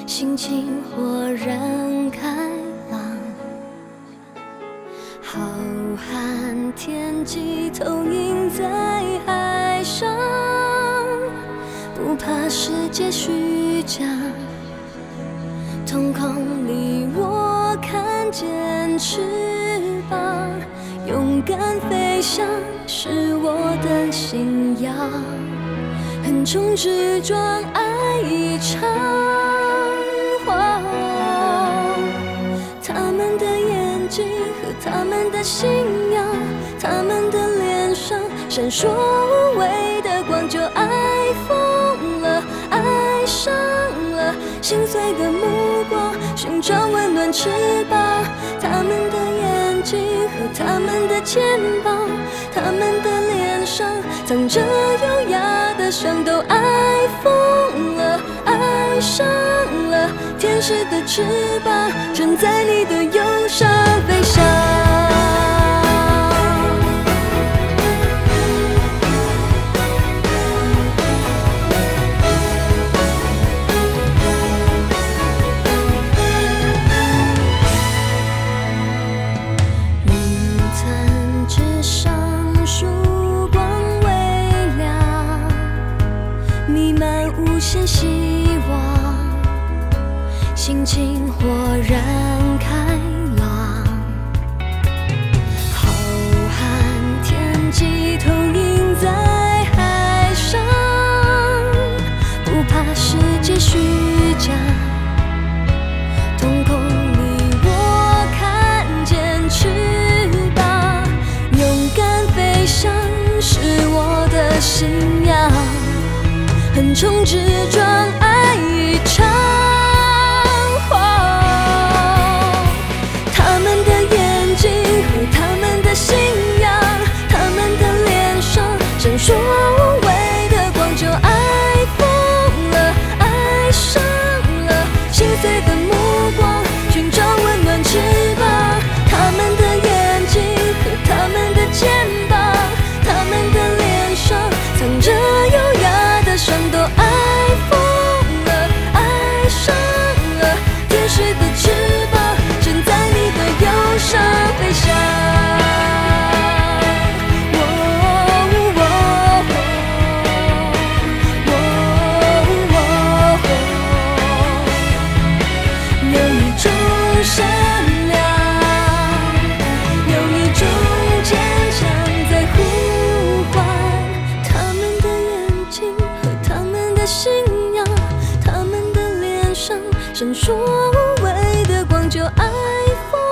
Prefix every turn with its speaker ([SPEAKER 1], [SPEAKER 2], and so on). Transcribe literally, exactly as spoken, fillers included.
[SPEAKER 1] 心情豁然开朗。浩瀚天际投影在海上，不怕世界虚假。瞳孔里我看见翅膀，勇敢飞翔是我的信仰。横冲直撞，爱一场。他们的眼睛和他们的信仰，他们的脸上闪烁无畏的光，就爱疯了，爱上了，心碎的目光，寻找温暖翅膀。他们的眼睛和他们的肩膀，他们的脸上藏着优雅的伤，都爱疯了，爱上了，天使的翅膀正在你的右上飞翔。无限希望，心情豁然开朗。浩瀚天际投影在海上，不怕世界虚假。瞳孔里我看见翅膀，勇敢飞翔是我的信仰。横冲直撞，爱一场。他们的眼睛和他们的信仰，他们的脸上闪烁无畏的光，就爱疯了，爱上了，心碎的目光，寻找温暖翅膀。他们的眼睛和他们的肩膀，他们的脸上藏着优雅的伤，都爱疯了，爱上了，天使的翅膀正在你的右上飞翔。哦哦哦哦，有一种善良，有一种坚强在呼唤。他们的眼睛和他们的信仰，他们的脸上闪烁无畏的光，就爱疯